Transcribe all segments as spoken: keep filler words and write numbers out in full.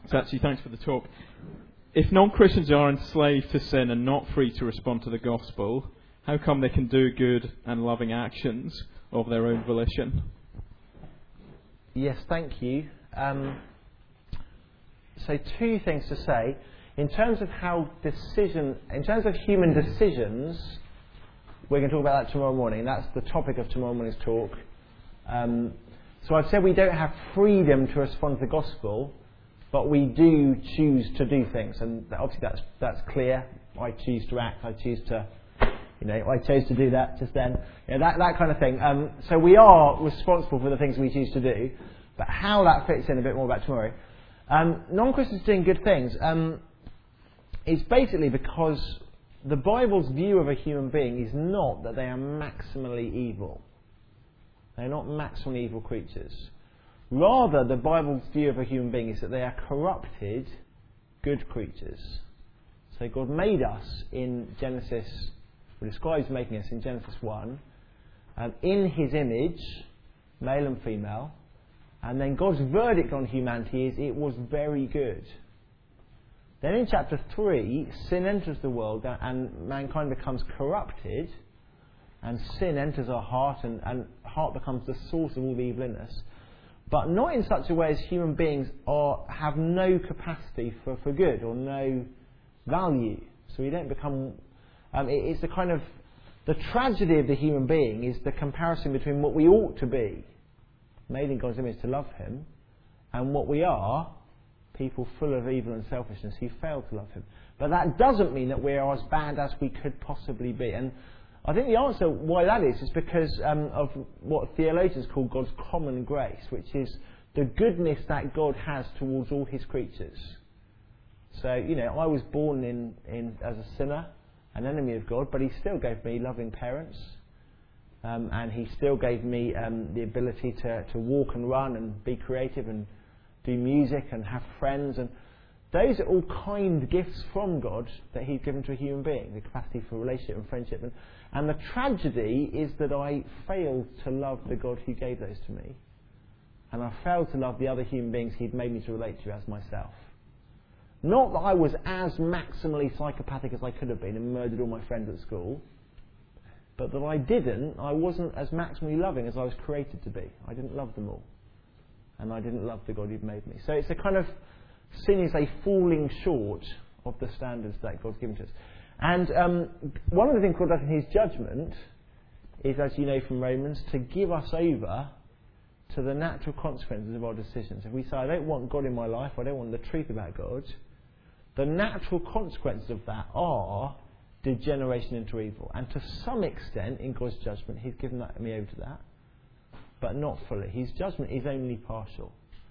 So actually, thanks for the talk. If non-Christians are enslaved to sin and not free to respond to the gospel, how come they can do good and loving actions of their own volition? Yes, thank you. Um, so two things to say. In terms of how decision, in terms of human decisions, we're going to talk about that tomorrow morning. That's the topic of tomorrow morning's talk. Um, so I've said we don't have freedom to respond to the gospel, but we do choose to do things, and obviously that's that's clear. I choose to act. I choose to, you know, I chose to do that just then. You know, that that kind of thing. Um, so we are responsible for the things we choose to do, but how that fits in, a bit more about tomorrow. Um, non-Christians doing good things. Um, it's basically because the Bible's view of a human being is not that they are maximally evil. They're not maximally evil creatures. Rather, the Bible's view of a human being is that they are corrupted, good creatures. So God made us in Genesis, or describes making us in Genesis one, um, in His image, male and female, and then God's verdict on humanity is it was very good. Then in chapter three, sin enters the world and mankind becomes corrupted, and sin enters our heart, and, and heart becomes the source of all the evil in us. But not in such a way as human beings are have no capacity for, for good or no value. So we don't become... Um, it, it's the kind of... The tragedy of the human being is the comparison between what we ought to be, made in God's image to love Him, and what we are, people full of evil and selfishness who fail to love Him. But that doesn't mean that we are as bad as we could possibly be. And I think the answer why that is is because um, of what theologians call God's common grace, which is the goodness that God has towards all His creatures. So, you know, I was born in, in as a sinner, an enemy of God, but He still gave me loving parents, um, and He still gave me um, the ability to, to walk and run and be creative and do music and have friends, and those are all kind gifts from God that He's given to a human being, the capacity for relationship and friendship. And, and the tragedy is that I failed to love the God who gave those to me. And I failed to love the other human beings He'd made me to relate to as myself. Not that I was as maximally psychopathic as I could have been and murdered all my friends at school, but that I didn't, I wasn't as maximally loving as I was created to be. I didn't love them all. And I didn't love the God who'd made me. So it's a kind of... Sin is a falling short of the standards that God's given to us. And um, one of the things God does in His judgment is, as you know from Romans, to give us over to the natural consequences of our decisions. If we say, I don't want God in my life, I don't want the truth about God, the natural consequences of that are degeneration into evil. And to some extent, in God's judgment, He's given that, me over to that, but not fully. His judgment is only partial.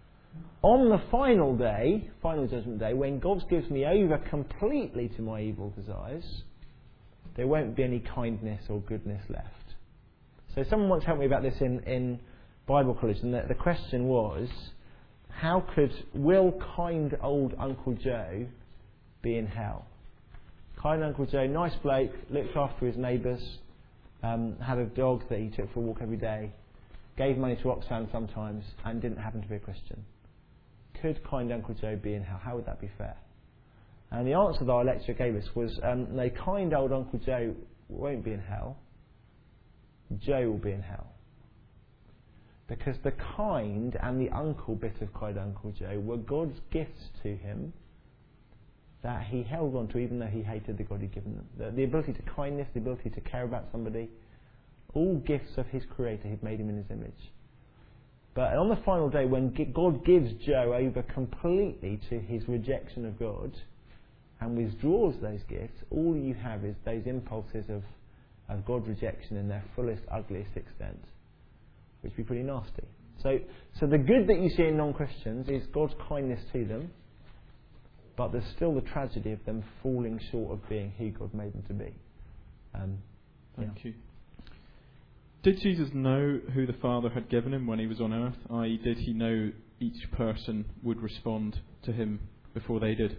On the final day, final judgment day, when God gives me over completely to my evil desires, there won't be any kindness or goodness left. So someone once helped me about this in, in Bible college, and the, the question was, how could, will kind old Uncle Joe be in hell? Kind Uncle Joe, nice bloke, looked after his neighbours, um, had a dog that he took for a walk every day, gave money to Oxfam sometimes, and didn't happen to be a Christian. Could kind Uncle Joe be in hell? How would that be fair? And the answer that our lecturer gave us was, um, no, kind old Uncle Joe won't be in hell. Joe will be in hell. Because the kind and the uncle bit of kind Uncle Joe were God's gifts to him that he held on to even though he hated the God he'd given them. The, the ability to kindness, the ability to care about somebody, all gifts of his Creator who'd made him in His image. But on the final day, when God gives Joe over completely to his rejection of God and withdraws those gifts, all you have is those impulses of, of God rejection in their fullest, ugliest extent, which would be pretty nasty. So, so the good that you see in non-Christians is God's kindness to them, but there's still the tragedy of them falling short of being who God made them to be. Um, Thank yeah. you. Did Jesus know who the Father had given Him when He was on earth? that is, did He know each person would respond to Him before they did?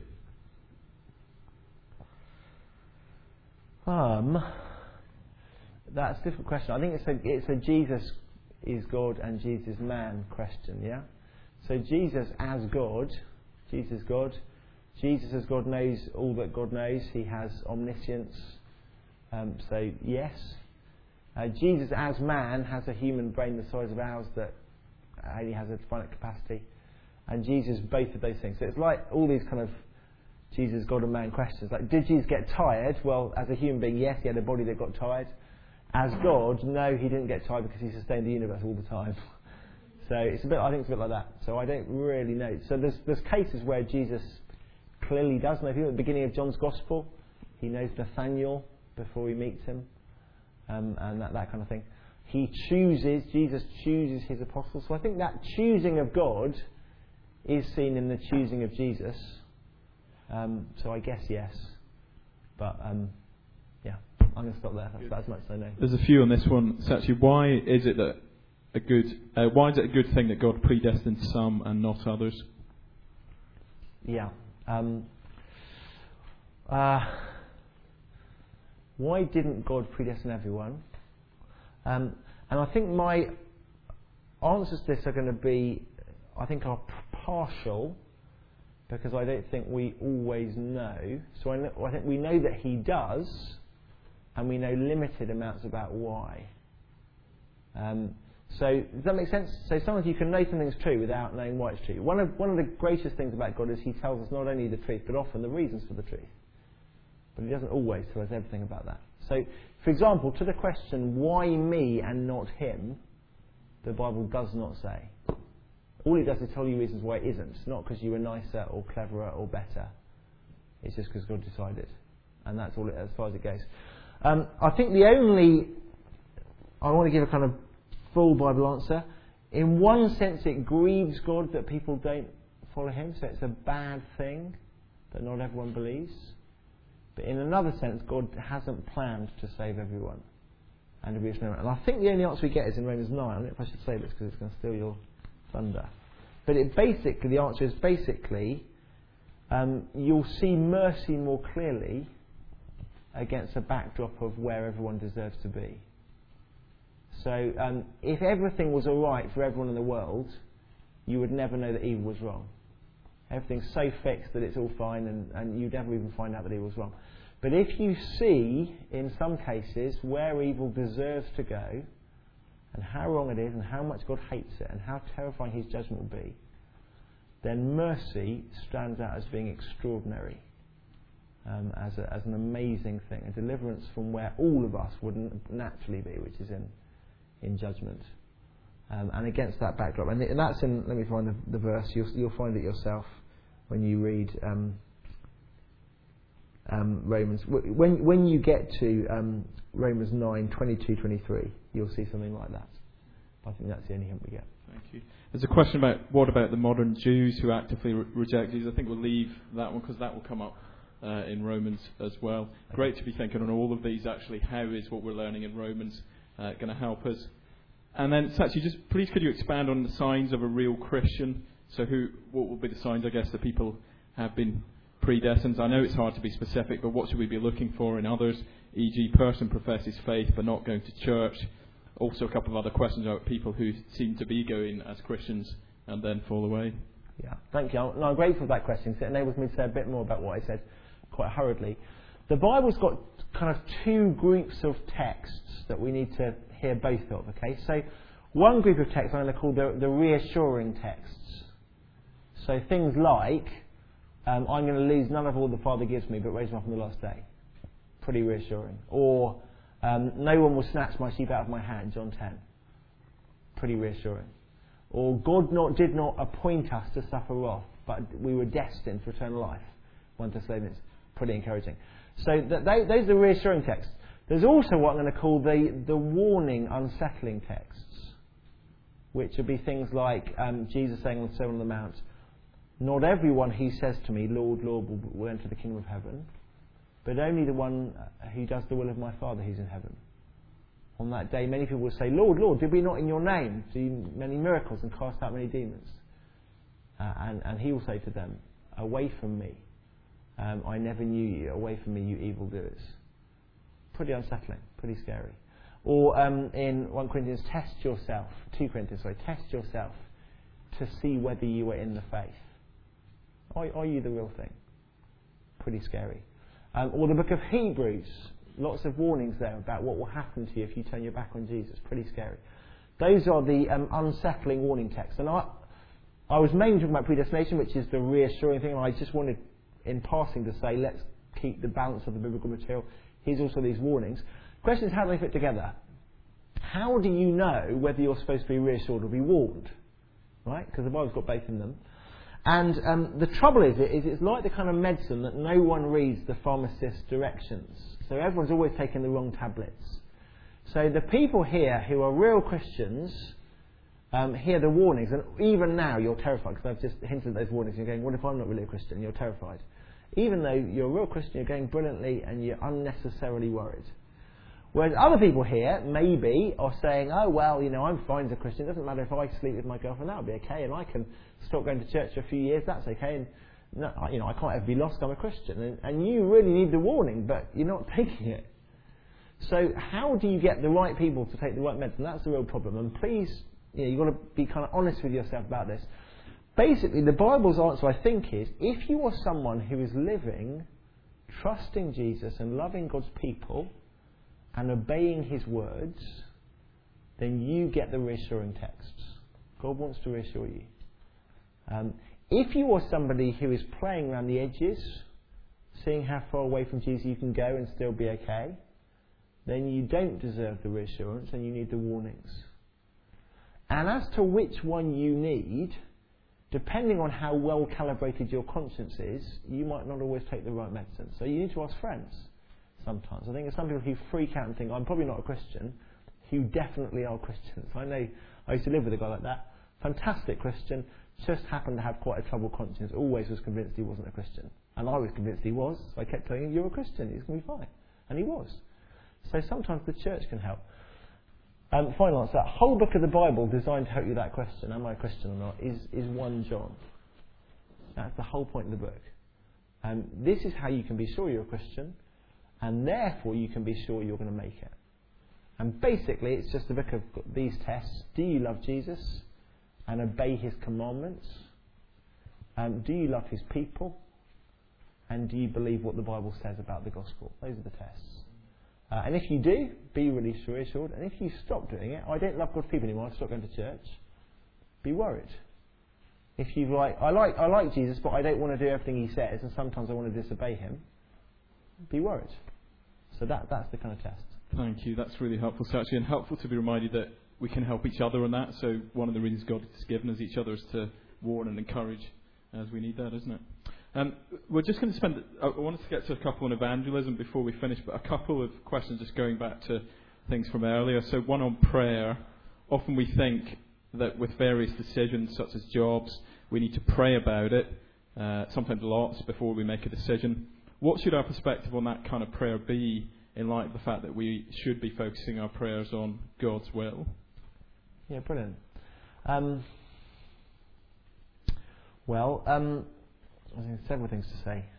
Um, that's a different question. I think it's a, it's a Jesus is God and Jesus is man question, yeah? So Jesus as God Jesus is God. Jesus as God knows all that God knows. He has omniscience. Um, so, yes. Uh, Jesus as man has a human brain the size of ours that only has a finite capacity. And Jesus, both of those things. So it's like all these kind of Jesus, God and man questions. Like, did Jesus get tired? Well, as a human being, yes, he had a body that got tired. As God, no, he didn't get tired because he sustained the universe all the time. So it's a bit, I think it's a bit like that. So I don't really know. So there's there's cases where Jesus clearly does know people. At the beginning of John's Gospel, he knows Nathaniel before he meets him, um, and that, that kind of thing. He chooses, Jesus chooses his apostles. So I think that choosing of God is seen in the choosing of Jesus. Um, so I guess yes. But um, yeah, I'm going to stop there. That's about as much as I know. There's a few on this one. So actually, why is it that a good, uh, why is it a good thing that God predestined some and not others? Yeah. Um, uh, why didn't God predestine everyone? Um, and I think my answers to this are going to be, I think, are partial, because I don't think we always know. So I, know, I think we know that he does, and we know limited amounts about why. Um, so does that make sense? So sometimes you can know something's true without knowing why it's true. One of one of the greatest things about God is he tells us not only the truth, but often the reasons for the truth. But he doesn't always tell us everything about that. So, for example, to the question, why me and not him, the Bible does not say. All it does is tell you reasons why it isn't. It's not because you were nicer or cleverer or better. It's just because God decided. And that's all it, as far as it goes. Um, I think the only... I want to give a kind of full Bible answer. In one sense, it grieves God that people don't follow him. So it's a bad thing that not everyone believes. But in another sense, God hasn't planned to save everyone. And to be and I think the only answer we get is in Romans nine. I don't know if I should say this because it's going to steal your thunder. But it basically, the answer is basically, um, you'll see mercy more clearly against a backdrop of where everyone deserves to be. So um, if everything was alright for everyone in the world, you would never know that evil was wrong. Everything's so fixed that it's all fine, and, and you'd never even find out that evil was wrong. But if you see, in some cases, where evil deserves to go, and how wrong it is, and how much God hates it, and how terrifying his judgment will be, then mercy stands out as being extraordinary, um, as, a, as an amazing thing, a deliverance from where all of us wouldn't naturally be, which is in, in judgment. Um, and against that backdrop, and, and that's in, let me find the, the verse, you'll, you'll find it yourself when you read um, um, Romans. When, when you get to um, Romans nine, twenty-two, twenty-three, you'll see something like that. I think that's the only hint we get. Thank you. There's a question about what about the modern Jews who actively re- reject Jesus. I think we'll leave that one because that will come up uh, in Romans as well. Okay. Great to be thinking on all of these actually. How is what we're learning in Romans uh, going to help us? And then, Sachi, just please could you expand on the signs of a real Christian? So who, what will be the signs, I guess, that people have been predestined? I know it's hard to be specific, but what should we be looking for in others? for example, person professes faith but not going to church. Also a couple of other questions about people who seem to be going as Christians and then fall away. Yeah, thank you. No, I'm grateful for that question. It enables me to say a bit more about what I said quite hurriedly. The Bible's got kind of two groups of texts that we need to hear both of, okay? So one group of texts I'm going to call the, the reassuring texts. So things like, um, I'm going to lose none of all the Father gives me but raise them up on the last day. Pretty reassuring. Or, um, no one will snatch my sheep out of my hand, John ten. Pretty reassuring. Or, God not, did not appoint us to suffer wrath, but we were destined for eternal life. First Thessalonians. Pretty encouraging. So th- they, those are reassuring texts. There's also what I'm going to call the, the warning, unsettling texts, which would be things like um, Jesus saying on the Sermon on the Mount, not everyone who says to me, Lord, Lord, will, will enter the kingdom of heaven, but only the one who does the will of my Father who's in heaven. On that day, many people will say, Lord, Lord, did we not in your name do many miracles and cast out many demons? Uh, and, and he will say to them, away from me. Um, I never knew you. Away from me, you evildoers. Pretty unsettling, pretty scary. Or um, in First Corinthians, test yourself. Second Corinthians, sorry, test yourself to see whether you are in the faith. Are, are you the real thing? Pretty scary. Um, or the book of Hebrews. Lots of warnings there about what will happen to you if you turn your back on Jesus. Pretty scary. Those are the um, unsettling warning texts. And I, I was mainly talking about predestination, which is the reassuring thing. And I just wanted, in passing, to say, let's keep the balance of the biblical material. Here's also these warnings. The question is, how do they fit together? How do you know whether you're supposed to be reassured or be warned? Right? Because the Bible's got both in them. And um, the trouble is, it is, it's like the kind of medicine that no one reads the pharmacist's directions. So everyone's always taking the wrong tablets. So the people here who are real Christians um, hear the warnings, and even now you're terrified, because I've just hinted at those warnings. You're going, what if I'm not really a Christian? You're terrified. Even though you're a real Christian, you're going brilliantly and you're unnecessarily worried. Whereas other people here, maybe, are saying, oh, well, you know, I'm fine as a Christian. It doesn't matter if I sleep with my girlfriend, that'll be okay. And I can stop going to church for a few years, that's okay. And, no, you know, I can't ever be lost, I'm a Christian. And, and you really need the warning, but you're not taking it. So how do you get the right people to take the right medicine? That's the real problem. And please, you know, you've got to be kind of honest with yourself about this. Basically, the Bible's answer, I think, is if you are someone who is living, trusting Jesus and loving God's people, and obeying his words, then you get the reassuring texts. God wants to reassure you. Um, if you are somebody who is playing around the edges, seeing how far away from Jesus you can go and still be okay, then you don't deserve the reassurance and you need the warnings. And as to which one you need, depending on how well calibrated your conscience is, you might not always take the right medicine. So you need to ask friends. Sometimes. I think there's some people who freak out and think, I'm probably not a Christian, who definitely are Christians. I know, I used to live with a guy like that. Fantastic Christian, just happened to have quite a troubled conscience, always was convinced he wasn't a Christian. And I was convinced he was, so I kept telling him, you're a Christian, he's going to be fine. And he was. So sometimes the church can help. Um, final answer, that whole book of the Bible designed to help you with that question, am I a Christian or not, is, is First John. That's the whole point of the book. And this is how you can be sure you're a Christian, and therefore you can be sure you're going to make it. And basically it's just a book of these tests. Do you love Jesus and obey his commandments? Um, do you love his people? And do you believe what the Bible says about the gospel? Those are the tests. Uh, and if you do, be really reassured. And if you stop doing it, I don't love God's people anymore, I stop going to church, be worried. If you like, I like I like Jesus, but I don't want to do everything he says, and sometimes I want to disobey him, be worried. So that that's the kind of test. Thank you. That's really helpful, Sachi, and helpful to be reminded that we can help each other on that. So one of the reasons God has given us each other is to warn and encourage as we need that, isn't it? Um, we're just going to spend... I wanted to get to a couple on evangelism before we finish, but a couple of questions just going back to things from earlier. So one on prayer. Often we think that with various decisions, such as jobs, we need to pray about it, uh, sometimes lots, before we make a decision. What should our perspective on that kind of prayer be, in light of the fact that we should be focusing our prayers on God's will? Yeah, brilliant. Um, well, um, I think there's several things to say.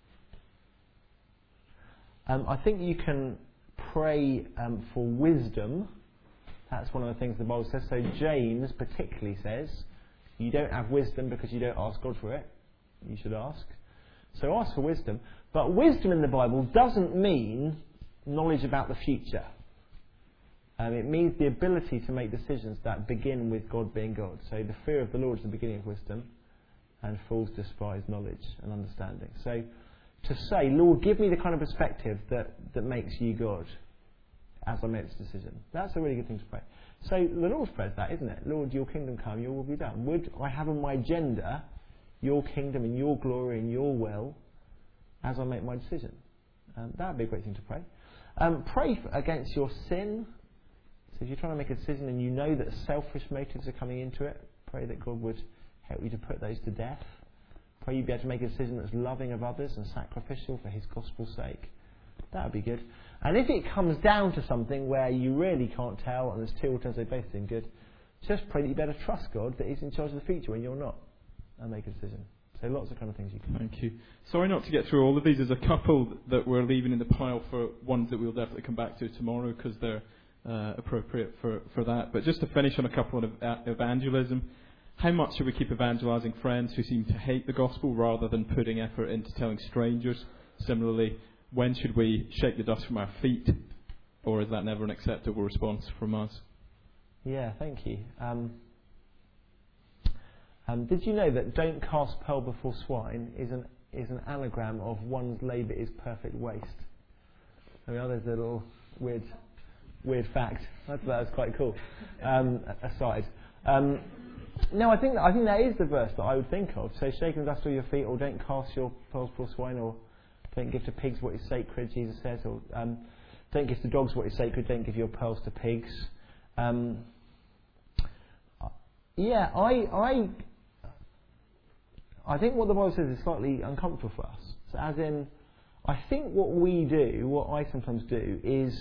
Um, I think you can pray um, for wisdom. That's one of the things the Bible says. So James particularly says, you don't have wisdom because you don't ask God for it. You should ask. So ask for wisdom. But wisdom in the Bible doesn't mean knowledge about the future. Um, it means the ability to make decisions that begin with God being God. So the fear of the Lord is the beginning of wisdom, and fools despise knowledge and understanding. So to say, Lord, give me the kind of perspective that, that makes you God as I make this decision. That's a really good thing to pray. So the Lord's Prayer is that, isn't it? Lord, your kingdom come, your will be done. Would I have on my agenda your kingdom and your glory and your will as I make my decision? Um, that would be a great thing to pray. Um, pray for, against your sin. So if you're trying to make a decision and you know that selfish motives are coming into it, pray that God would help you to put those to death. Pray you'd be able to make a decision that's loving of others and sacrificial for his gospel's sake. That would be good. And if it comes down to something where you really can't tell and there's two alternatives, they both seem good, just pray that you better trust God that he's in charge of the future when you're not, and make a decision. So lots of kind of things you can do. Thank you. Sorry not to get through all of these. There's a couple that we're leaving in the pile for ones that we'll definitely come back to tomorrow because they're uh, appropriate for, for that. But just to finish on a couple of evangelism. How much should we keep evangelising friends who seem to hate the gospel rather than putting effort into telling strangers? Similarly, when should we shake the dust from our feet? Or is that never an acceptable response from us? Yeah, thank you. Um, um, did you know that "don't cast pearl before swine" is an is an anagram of "one's labour is perfect waste"? I mean, oh, there's a little weird weird fact. I thought that was quite cool. Um, aside, um, no, I think that, I think that is the verse that I would think of. So, "shake the dust off your feet," or "don't cast your pearls before swine," or "don't give to pigs what is sacred," Jesus says, or um, "don't give to dogs what is sacred, don't give your pearls to pigs." Um, yeah, I, I, I think what the Bible says is slightly uncomfortable for us. So as in, I think what we do, what I sometimes do, is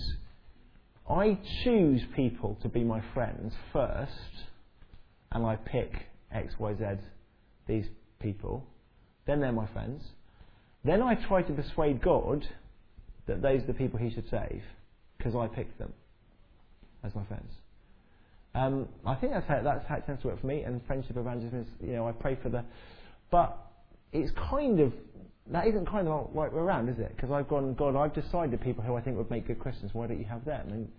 I choose people to be my friends first, and I pick X, Y, Z, these people. Then they're my friends. Then I try to persuade God that those are the people He should save, because I picked them as my friends. Um, I think that's how, that's how it tends to work for me. And friendship evangelism is, you know, I pray for the, but it's kind of that isn't kind of right around, is it? Because I've gone, God, I've decided people who I think would make good Christians. Why don't you have them? And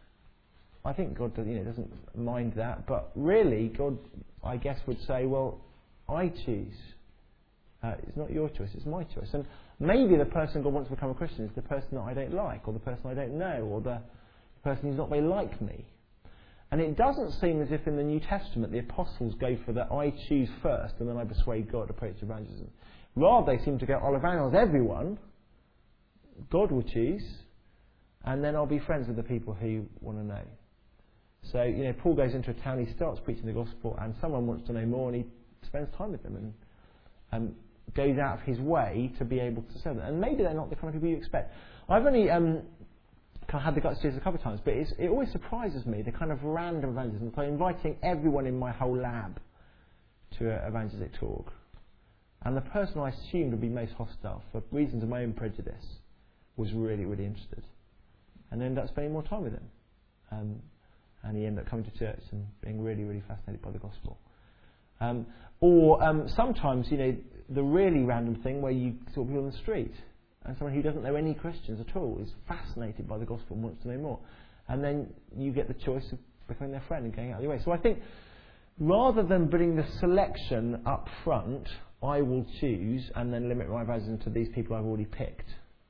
I think God, you know, doesn't mind that. But really, God, I guess, would say, well, I choose. Uh, it's not your choice, it's my choice. And maybe the person God wants to become a Christian is the person that I don't like, or the person I don't know, or the person who's not very like me. And it doesn't seem as if in the New Testament the apostles go for the "I choose first and then I persuade God" approach to evangelism. Rather, they seem to go, "I'll evangelize everyone, God will choose, and then I'll be friends with the people who want to know." So, you know, Paul goes into a town, he starts preaching the gospel, and someone wants to know more, and he spends time with them and um, goes out of his way to be able to serve them. And maybe they're not the kind of people you expect. I've only um, kind of had the guts to do this a couple of times, but it's, it always surprises me, the kind of random evangelism. So inviting everyone in my whole lab to an evangelistic talk. And the person I assumed would be most hostile, for reasons of my own prejudice, was really, really interested. And I ended up spending more time with him. Um, and he ended up coming to church and being really, really fascinated by the gospel. Um, or um, sometimes, you know, the really random thing where you talk to people on the street, and someone who doesn't know any Christians at all is fascinated by the gospel and wants to know more. And then you get the choice of becoming their friend and going out of your way. So I think rather than putting the selection up front, I will choose and then limit my evangelism to these people I've already picked.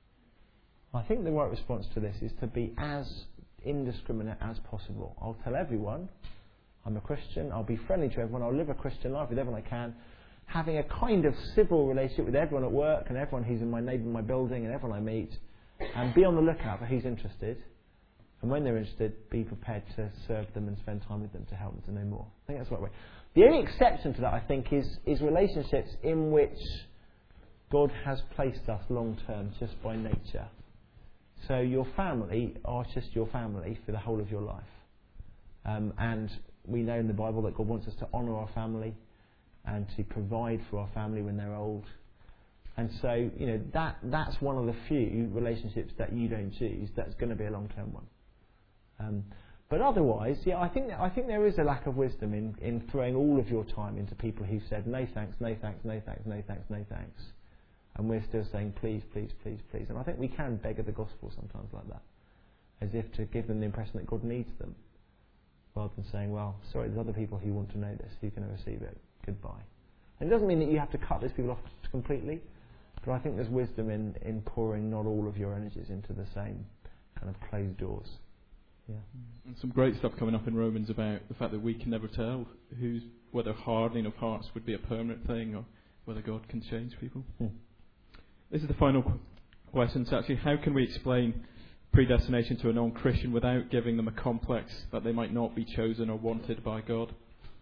I think the right response to this is to be as indiscriminate as possible. I'll tell everyone I'm a Christian, I'll be friendly to everyone, I'll live a Christian life with everyone I can, having a kind of civil relationship with everyone at work and everyone who's in my neighbour, my building, and everyone I meet, and be on the lookout for who's interested. And when they're interested, be prepared to serve them and spend time with them to help them to know more. I think that's the right way. The only exception to that, I think, is, is relationships in which God has placed us long term just by nature. So your family are just your family for the whole of your life. Um, and we know in the Bible that God wants us to honour our family and to provide for our family when they're old. And so, you know, that that's one of the few relationships that you don't choose that's going to be a long-term one. Um, but otherwise, yeah, I think I think there is a lack of wisdom in, in throwing all of your time into people who've said no thanks, no thanks, no thanks, no thanks, no thanks. And we're still saying please, please, please, please. And I think we can beggar the gospel sometimes like that, as if to give them the impression that God needs them, rather than saying, well, sorry, there's other people who want to know this, who can receive it. Goodbye. And it doesn't mean that you have to cut those people off completely, but I think there's wisdom in, in pouring not all of your energies into the same kind of closed doors. Yeah. And some great stuff coming up in Romans about the fact that we can never tell who's, whether hardening of hearts would be a permanent thing or whether God can change people. Hmm. This is the final qu- question. So actually, how can we explain predestination to a non-Christian without giving them a complex that they might not be chosen or wanted by God?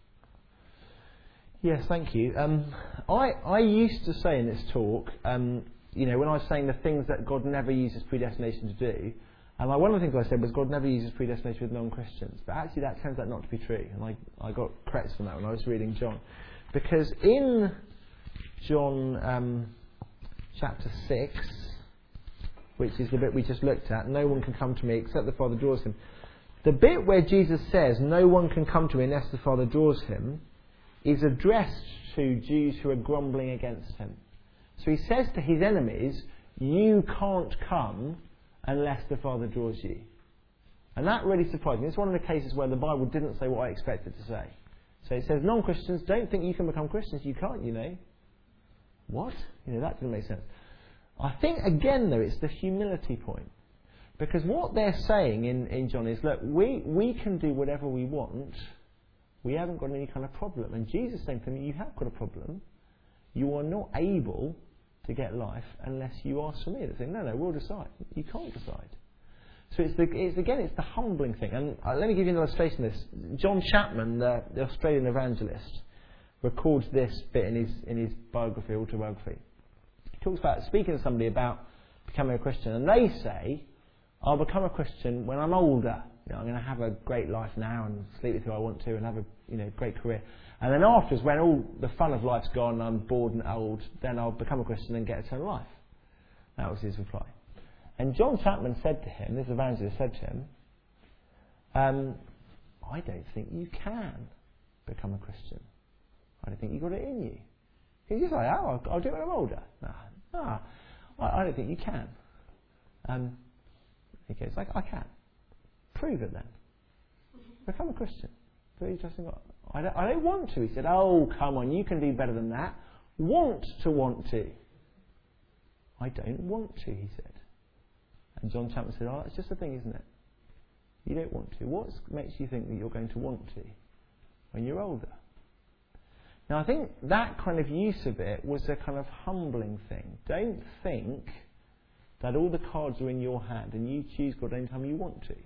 Yes, thank you. Um, I, I used to say in this talk, um, you know, when I was saying the things that God never uses predestination to do, and um, one of the things I said was God never uses predestination with non-Christians. But actually that turns out not to be true. And I, I got corrected from that when I was reading John. Because in John um, chapter six, which is the bit we just looked at, no one can come to me except the Father draws him. The bit where Jesus says no one can come to me unless the Father draws him, is addressed to Jews who are grumbling against him. So he says to his enemies, you can't come unless the Father draws you. And that really surprised me. It's one of the cases where the Bible didn't say what I expected to say. So it says, non-Christians, don't think you can become Christians. You can't, you know. What? You know, that didn't make sense. I think, again, though, it's the humility point. Because what they're saying in, in John is, look, we, we can do whatever we want. We haven't got any kind of problem. And Jesus is saying to them, you have got a problem. You are not able to get life unless you ask for me. They're saying, no, no, we'll decide. You can't decide. So it's, the, it's again, it's the humbling thing. And uh, let me give you an illustration of this. John Chapman, the, the Australian evangelist, records this bit in his, in his biography, autobiography. He talks about speaking to somebody about becoming a Christian. And they say, I'll become a Christian when I'm older. You know, I'm going to have a great life now and sleep with who I want to and have a you know great career. And then afterwards, when all the fun of life's gone and I'm bored and old, then I'll become a Christian and get eternal life. That was his reply. And John Chapman said to him, this evangelist said to him, um, I don't think you can become a Christian. I don't think you've got it in you. He's just like, oh, I'll, I'll do it when I'm older. No, no I, I don't think you can. Um, he goes, like, I can. Prove it then. Become a Christian. So he just got, I don't, I don't want to. He said, oh, come on, you can do better than that. Want to want to. I don't want to, he said. And John Chapman said, oh, that's just the thing, isn't it? You don't want to. What makes you think that you're going to want to when you're older? Now, I think that kind of use of it was a kind of humbling thing. Don't think that all the cards are in your hand and you choose God anytime you want to.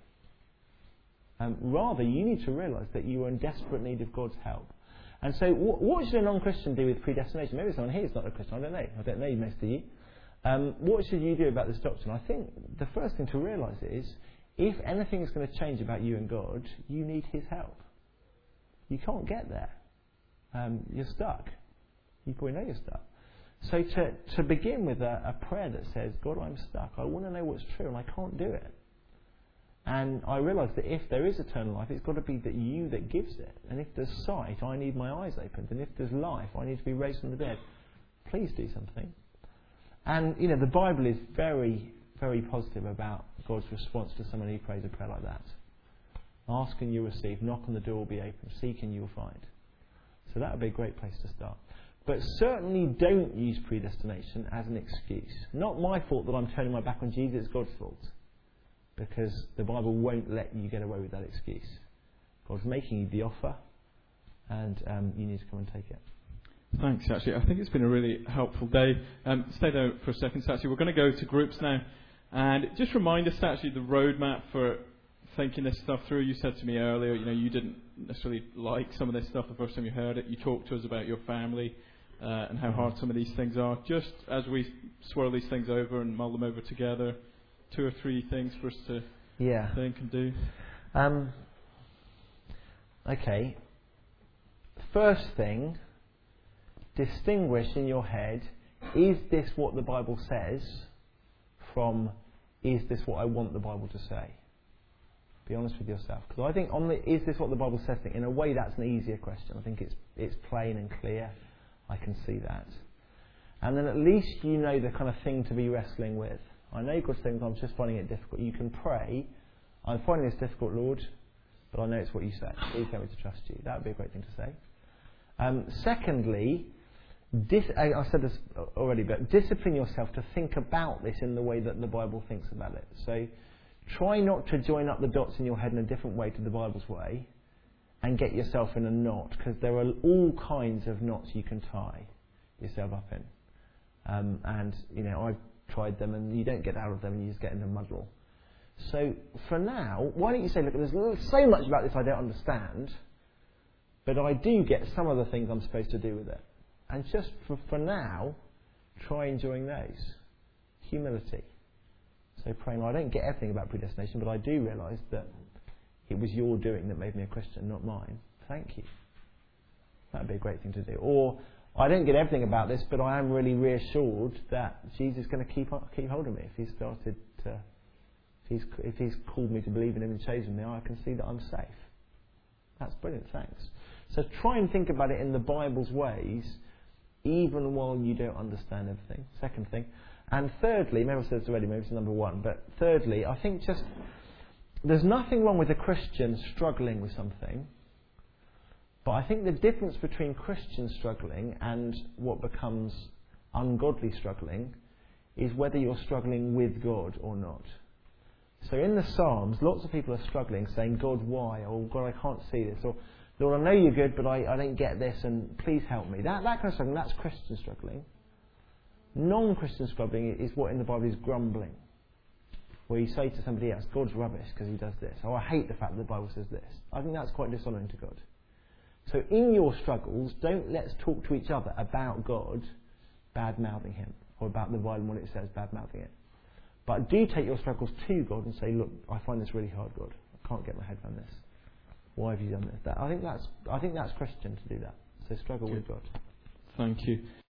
Um, rather, you need to realise that you are in desperate need of God's help. And so, wh- what should a non-Christian do with predestination? Maybe someone here is not a Christian. I don't know. I don't know most of you. Um, what should you do about this doctrine? I think the first thing to realise is, if anything is going to change about you and God, you need His help. You can't get there. Um, you're stuck. You probably know you're stuck. So to, to begin with a, a prayer that says, God, I'm stuck. I want to know what's true and I can't do it. And I realise that if there is eternal life, it's got to be that you that gives it. And if there's sight, I need my eyes opened. And if there's life, I need to be raised from the dead. Please do something. And, you know, the Bible is very, very positive about God's response to someone who prays a prayer like that. Ask and you'll receive. Knock and the door will be open. Seek and you'll find. So that would be a great place to start. But certainly don't use predestination as an excuse. Not my fault that I'm turning my back on Jesus, it's God's fault. Because the Bible won't let you get away with that excuse. God's making you the offer, and um, you need to come and take it. Thanks, actually. I think it's been a really helpful day. Um, stay there for a second, actually. We're going to go to groups now. And just remind us, actually, the roadmap for thinking this stuff through. You said to me earlier, you know, you didn't necessarily like some of this stuff the first time you heard it. You talked to us about your family uh, and how hard some of these things are. Just as we swirl these things over and mull them over together, two or three things for us to yeah. think and do. Um, okay. First thing, distinguish in your head, is this what the Bible says, from is this what I want the Bible to say? Be honest with yourself. Because I think on the is this what the Bible says thing, in a way that's an easier question. I think it's it's plain and clear. I can see that. And then at least you know the kind of thing to be wrestling with. I know God's saying, I'm just finding it difficult. You can pray, I'm finding this difficult, Lord, but I know it's what you say. Please help me to trust you. That would be a great thing to say. Um, secondly, dis- I, I said this already, but discipline yourself to think about this in the way that the Bible thinks about it. So try not to join up the dots in your head in a different way to the Bible's way and get yourself in a knot, because there are all kinds of knots you can tie yourself up in. Um, and, you know, I've tried them and you don't get out of them and you just get in a muddle. So for now, why don't you say, look, there's so much about this I don't understand, but I do get some of the things I'm supposed to do with it. And just for, for now, try enjoying those. Humility. So praying, well, I don't get everything about predestination, but I do realise that it was your doing that made me a Christian, not mine. Thank you. That would be a great thing to do. Or, I don't get everything about this, but I am really reassured that Jesus is going to keep keep hold of me. If He's started to, if He's if He's called me to believe in Him and chosen me, I can see that I'm safe. That's brilliant. Thanks. So try and think about it in the Bible's ways, even while you don't understand everything. Second thing. And thirdly, maybe I said this already, maybe it's number one, but thirdly, I think just there's nothing wrong with a Christian struggling with something, but I think the difference between Christian struggling and what becomes ungodly struggling is whether you're struggling with God or not. So in the Psalms, lots of people are struggling, saying, God, why? Or God, I can't see this. Or, Lord, I know you're good, but I, I don't get this, and please help me. That, that kind of struggling, that's Christian struggling. Non-Christian struggling is what in the Bible is grumbling, where you say to somebody else, God's rubbish because he does this. Oh, I hate the fact that the Bible says this. I think that's quite dishonouring to God. So in your struggles, don't let's talk to each other about God bad-mouthing him, or about the Bible and what it says bad-mouthing it. But do take your struggles to God and say, look, I find this really hard, God. I can't get my head around this. Why have you done this? That, I think that's I think that's Christian to do that. So struggle Good. with God. Thank you.